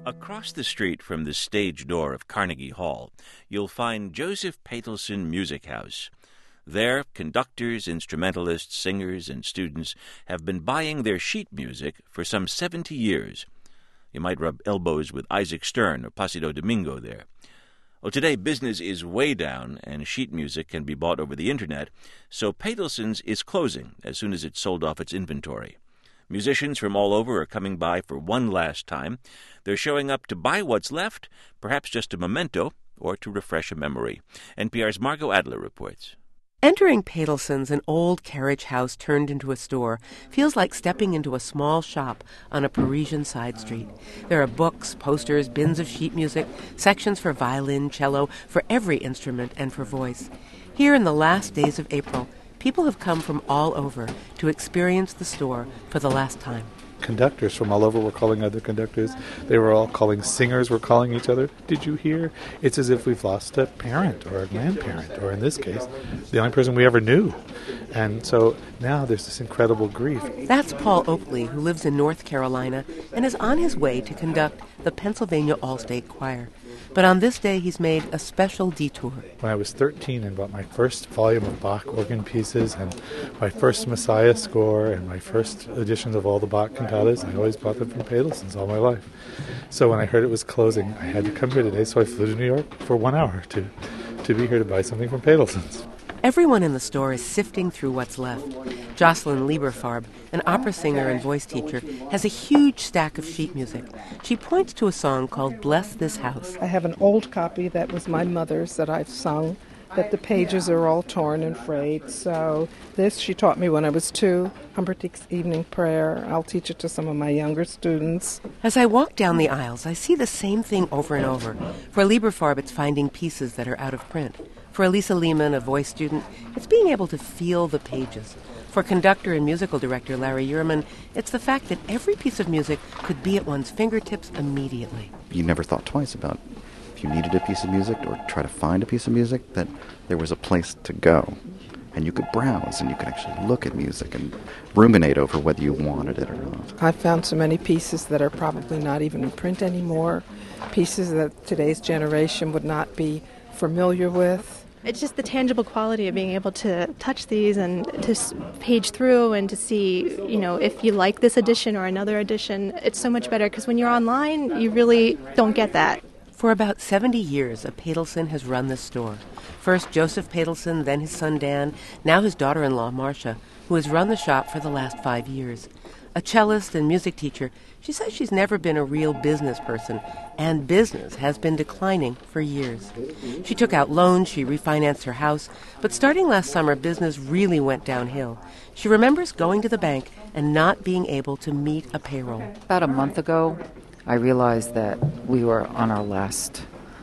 Across the street from the stage door of Carnegie Hall, you'll find Joseph Patelson Music House. There, conductors, instrumentalists, singers, and students have been buying their sheet music for some 70 years. You might rub elbows with Isaac Stern or Placido Domingo there. Well, today business is way down, and sheet music can be bought over the Internet, so Patelson's is closing as soon as it's sold off its inventory. Musicians from all over are coming by for one last time. They're showing up to buy what's left, perhaps just a memento, or to refresh a memory. NPR's Margot Adler reports. Entering Patelson's, an old carriage house turned into a store, feels like stepping into a small shop on a Parisian side street. There are books, posters, bins of sheet music, sections for violin, cello, for every instrument and for voice. Here in the last days of April, people have come from all over to experience the store for the last time. Conductors from all over were calling other conductors. They were all calling singers, were calling each other. Did you hear? It's as if we've lost a parent or a grandparent, or in this case, the only person we ever knew. And so now there's this incredible grief. That's Paul Oakley, who lives in North Carolina and is on his way to conduct the Pennsylvania All-State Choir. But on this day, he's made a special detour. When I was 13 and bought my first volume of Bach organ pieces and my first Messiah score and my first editions of all the Bach cantatas, I always bought them from Patelson's all my life. So when I heard it was closing, I had to come here today, so I flew to New York for 1 hour to be here to buy something from Patelson's. Everyone in the store is sifting through what's left. Jocelyn Lieberfarb, an opera singer and voice teacher, has a huge stack of sheet music. She points to a song called Bless This House. I have an old copy that was my mother's that I've sung, but the pages are all torn and frayed. So this she taught me when I was 2, Humperdinck's Evening Prayer. I'll teach it to some of my younger students. As I walk down the aisles, I see the same thing over and over. For Lieberfarb, it's finding pieces that are out of print. For Elisa Lehman, a voice student, it's being able to feel the pages. For conductor and musical director Larry Uhrman, it's the fact that every piece of music could be at one's fingertips immediately. You never thought twice about if you needed a piece of music or try to find a piece of music, that there was a place to go. And you could browse and you could actually look at music and ruminate over whether you wanted it or not. I've found so many pieces that are probably not even in print anymore, pieces that today's generation would not be familiar with. It's just the tangible quality of being able to touch these and to page through and to see, if you like this edition or another edition. It's so much better because when you're online, you really don't get that. For about 70 years, a Patelson has run this store. First Joseph Patelson, then his son Dan, now his daughter-in-law Marcia, who has run the shop for the last 5 years. A cellist and music teacher, she says she's never been a real business person, and business has been declining for years. She took out loans, she refinanced her house, but starting last summer, business really went downhill. She remembers going to the bank and not being able to meet a payroll. About a month ago, I realized that we were on our last,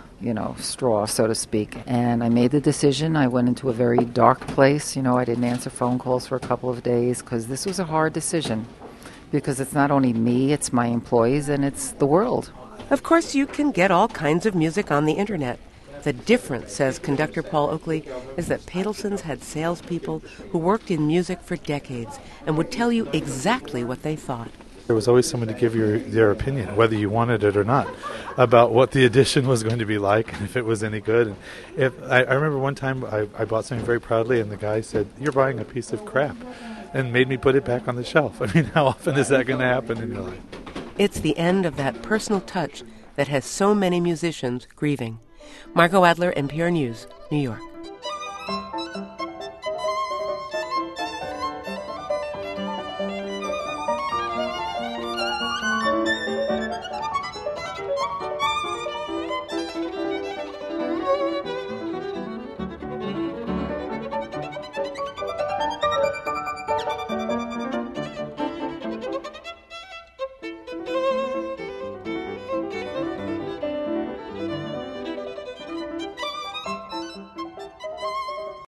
straw, so to speak. And I made the decision. I went into a very dark place. I didn't answer phone calls for a couple of days because this was a hard decision. Because it's not only me, it's my employees, and it's the world. Of course, you can get all kinds of music on the Internet. The difference, says conductor Paul Oakley, is that Patelson's had salespeople who worked in music for decades and would tell you exactly what they thought. There was always someone to give their opinion, whether you wanted it or not, about what the edition was going to be like and if it was any good. And I remember one time I bought something very proudly, and the guy said, "You're buying a piece of crap," and made me put it back on the shelf. I mean, how often is that going to happen in your life? It's the end of that personal touch that has so many musicians grieving. Margot Adler, NPR News, New York.